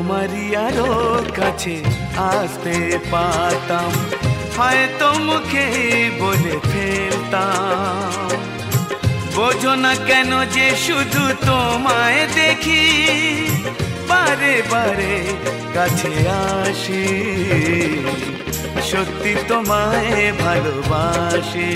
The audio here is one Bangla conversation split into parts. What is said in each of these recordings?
তোমারই আরো কাছে আসতে পারতাম, হয়তো মুখে বলে ফেলতাম। বোঝো না কেন যে শুধু তোমায় দেখি, বারে বারে কাছে আসি, সত্যি তোমায় ভালোবাসি,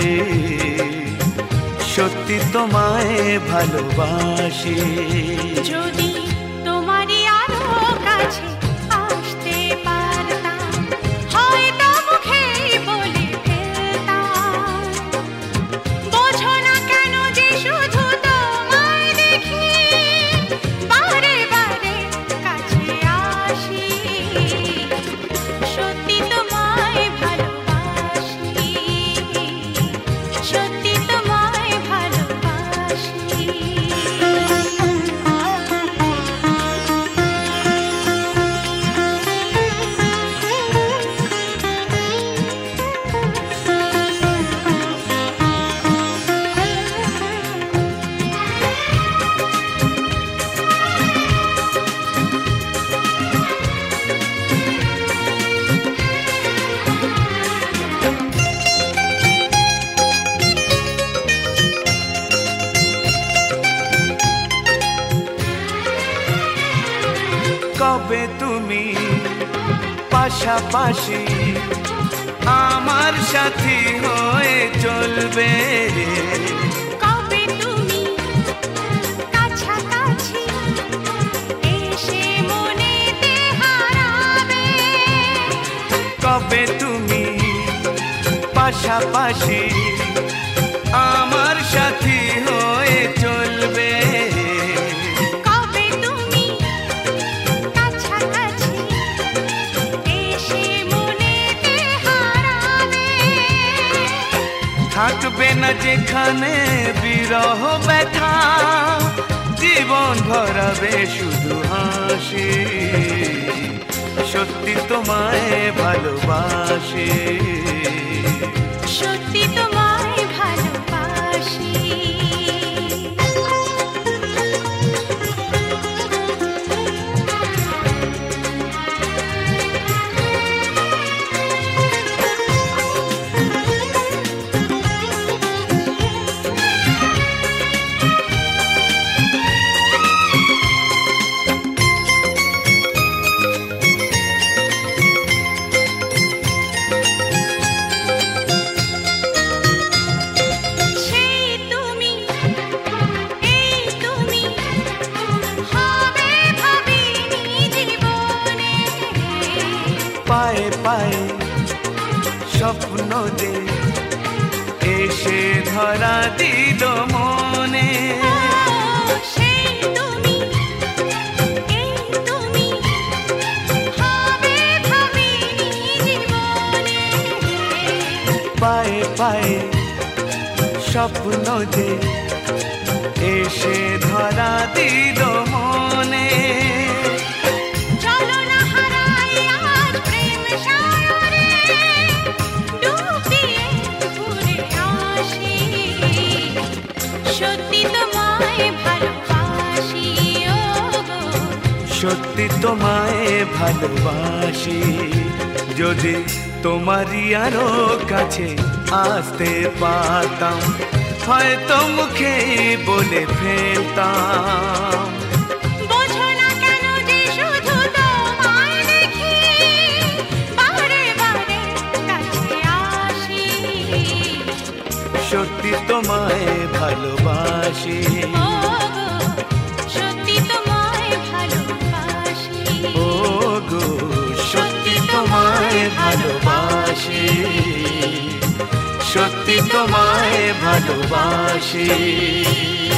সত্যি তোমায় ভালোবাসি। যদি তোমারই আরো কাছে আসতে পারতাম, হয়তো মুখে বলে ফেলতাম। বোঝো না কেন যে শুধু তোমায় দেখি, বারে বারে কাছে আসি, সত্যি তোমায় ভালোবাসি, সত্যি তোমায় ভালোবাসি। কবে তুমি পাশাপাশি আমার সাথী হয়ে চলবে, কবে তুমি কাছাকাছি এসে মনেতে হারাবে, কবে তুমি পাশাপাশি আমার সাথী হয়ে চলবে, কবে তুমি কাছাকাছি এসে মনেতে হারাবে। থাকবে না যেখানে বিরহ ব্যথা, জীবন ভরাবে শুধু হাসি, সত্যি তোমায় ভালোবাসি, সত্যি তোমায় ভালোবাসি। পায়ে পায়ে স্বপ্ন যে এসে ধরা দিল মনে, সেই তুমি, এই তুমি হবে ভাবিনি জীবনে। পায়ে পায়ে স্বপ্ন যে এসে ধরা দিল মনে, চলো না হারাই আজ প্রেম সাগরে, ডুবিয়ে ঘুরে আসি, সত্যি তোমায় ভালোবাসি, ও গো সত্যি তোমায় ভালোবাসি। যদি তোমারই আরো কাছে আসতে পারতাম, হয়তো মুখে বলে ফেলতাম। বোঝো না কেন যে শুধু তোমায় দেখি, বারে বারে কাছে আসি, সত্যি তোমায় ভালোবাসি, ও গো সত্যি তোমায় ভালোবাসি, ও গো সত্যি তোমায় ভালোবাসি, সত্যি তোমায় ভালোবাসি।